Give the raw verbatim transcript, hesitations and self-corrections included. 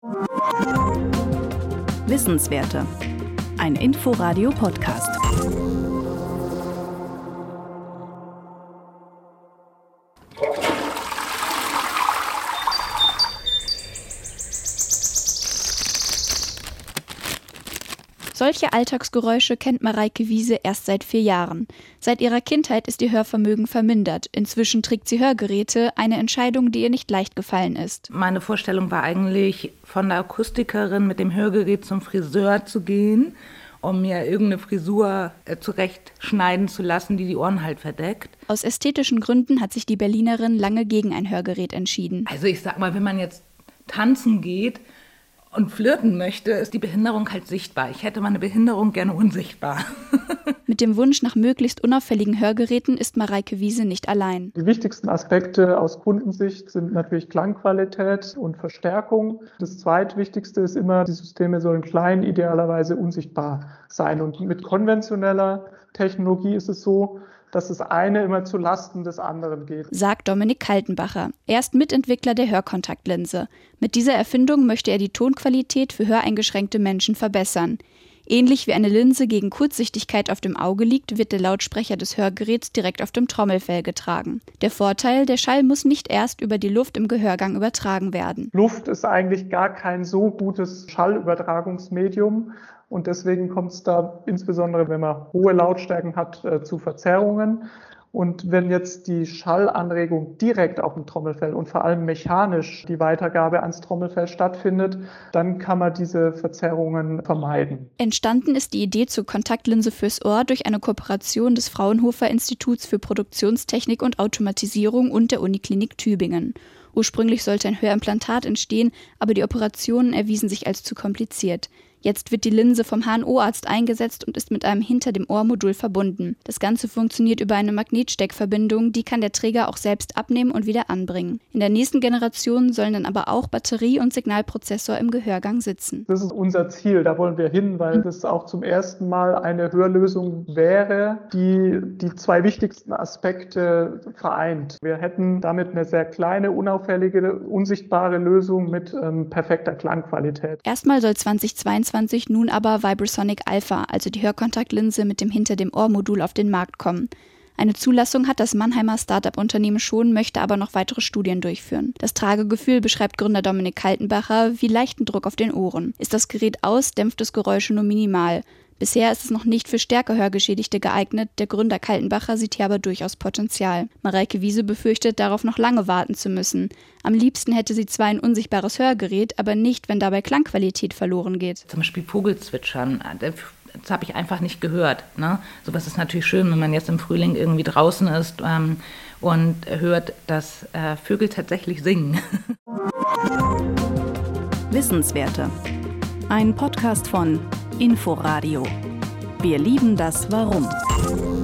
Wissenswerte. Ein Info-Radio-Podcast. Solche Alltagsgeräusche kennt Mareike Wiese erst seit vier Jahren. Seit ihrer Kindheit ist ihr Hörvermögen vermindert. Inzwischen trägt sie Hörgeräte, eine Entscheidung, die ihr nicht leicht gefallen ist. Meine Vorstellung war eigentlich, von der Akustikerin mit dem Hörgerät zum Friseur zu gehen, um mir irgendeine Frisur äh, zurechtschneiden zu lassen, die die Ohren halt verdeckt. Aus ästhetischen Gründen hat sich die Berlinerin lange gegen ein Hörgerät entschieden. Also ich sag mal, wenn man jetzt tanzen geht und flirten möchte, ist die Behinderung halt sichtbar. Ich hätte meine Behinderung gerne unsichtbar. Mit dem Wunsch nach möglichst unauffälligen Hörgeräten ist Mareike Wiese nicht allein. Die wichtigsten Aspekte aus Kundensicht sind natürlich Klangqualität und Verstärkung. Das zweitwichtigste ist immer, die Systeme sollen klein, idealerweise unsichtbar sein. Und mit konventioneller Technologie ist es so, dass das eine immer zu Lasten des anderen geht. Sagt Dominik Kaltenbacher. Er ist Mitentwickler der Hörkontaktlinse. Mit dieser Erfindung möchte er die Tonqualität für höreingeschränkte Menschen verbessern. Ähnlich wie eine Linse gegen Kurzsichtigkeit auf dem Auge liegt, wird der Lautsprecher des Hörgeräts direkt auf dem Trommelfell getragen. Der Vorteil, der Schall muss nicht erst über die Luft im Gehörgang übertragen werden. Luft ist eigentlich gar kein so gutes Schallübertragungsmedium. Und deswegen kommt es da insbesondere, wenn man hohe Lautstärken hat, äh, zu Verzerrungen. Und wenn jetzt die Schallanregung direkt auf dem Trommelfell und vor allem mechanisch die Weitergabe ans Trommelfell stattfindet, dann kann man diese Verzerrungen vermeiden. Entstanden ist die Idee zur Kontaktlinse fürs Ohr durch eine Kooperation des Fraunhofer Instituts für Produktionstechnik und Automatisierung und der Uniklinik Tübingen. Ursprünglich sollte ein Hörimplantat entstehen, aber die Operationen erwiesen sich als zu kompliziert. Jetzt wird die Linse vom H N O-Arzt eingesetzt und ist mit einem hinter dem Ohr-Modul verbunden. Das Ganze funktioniert über eine Magnetsteckverbindung, die kann der Träger auch selbst abnehmen und wieder anbringen. In der nächsten Generation sollen dann aber auch Batterie und Signalprozessor im Gehörgang sitzen. Das ist unser Ziel, da wollen wir hin, weil das auch zum ersten Mal eine Hörlösung wäre, die die zwei wichtigsten Aspekte vereint. Wir hätten damit eine sehr kleine, unauffällige, unsichtbare Lösung mit ähm, perfekter Klangqualität. Erstmal soll zweitausendzweiundzwanzig nun aber Vibrasonic Alpha, also die Hörkontaktlinse mit dem hinter dem Ohr-Modul, auf den Markt kommen. Eine Zulassung hat das Mannheimer Start-up-Unternehmen schon, möchte aber noch weitere Studien durchführen. Das Tragegefühl beschreibt Gründer Dominik Kaltenbacher wie leichten Druck auf den Ohren. Ist das Gerät aus, dämpft es Geräusche nur minimal. Bisher ist es noch nicht für stärker Hörgeschädigte geeignet, der Gründer Kaltenbacher sieht hier aber durchaus Potenzial. Mareike Wiese befürchtet, darauf noch lange warten zu müssen. Am liebsten hätte sie zwar ein unsichtbares Hörgerät, aber nicht, wenn dabei Klangqualität verloren geht. Zum Beispiel Vogelzwitschern, das habe ich einfach nicht gehört. Ne? Sowas ist natürlich schön, wenn man jetzt im Frühling irgendwie draußen ist ähm, und hört, dass äh, Vögel tatsächlich singen. Wissenswerte. Ein Podcast von Info Radio. Wir lieben das Warum.